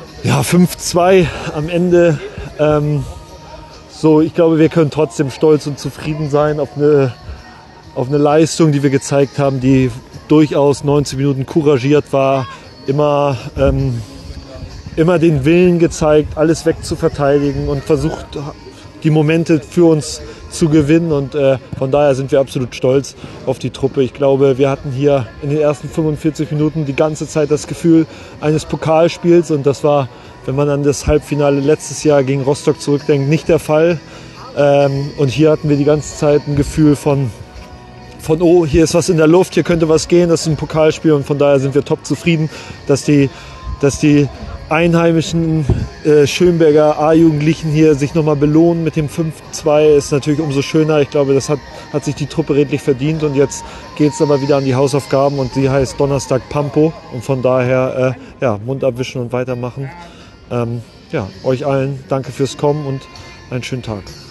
Ja, 5-2 am Ende. Ich glaube, wir können trotzdem stolz und zufrieden sein auf eine Leistung, die wir gezeigt haben, die durchaus 90 Minuten couragiert war. Immer den Willen gezeigt, alles wegzuverteidigen und versucht, die Momente für uns zu gewinnen. Und von daher sind wir absolut stolz auf die Truppe. Ich glaube, wir hatten hier in den ersten 45 Minuten die ganze Zeit das Gefühl eines Pokalspiels. Und das war, wenn man an das Halbfinale letztes Jahr gegen Rostock zurückdenkt, nicht der Fall. Und hier hatten wir die ganze Zeit ein Gefühl von oh, hier ist was in der Luft, hier könnte was gehen, das ist ein Pokalspiel. Und von daher sind wir top zufrieden, dass die einheimischen Schönberger A-Jugendlichen hier sich nochmal belohnen mit dem 5-2, ist natürlich umso schöner. Ich glaube, das hat sich die Truppe redlich verdient. Und jetzt geht es aber wieder an die Hausaufgaben und die heißt Donnerstag Pampo. Und von daher Mund abwischen und weitermachen. Euch allen danke fürs Kommen und einen schönen Tag.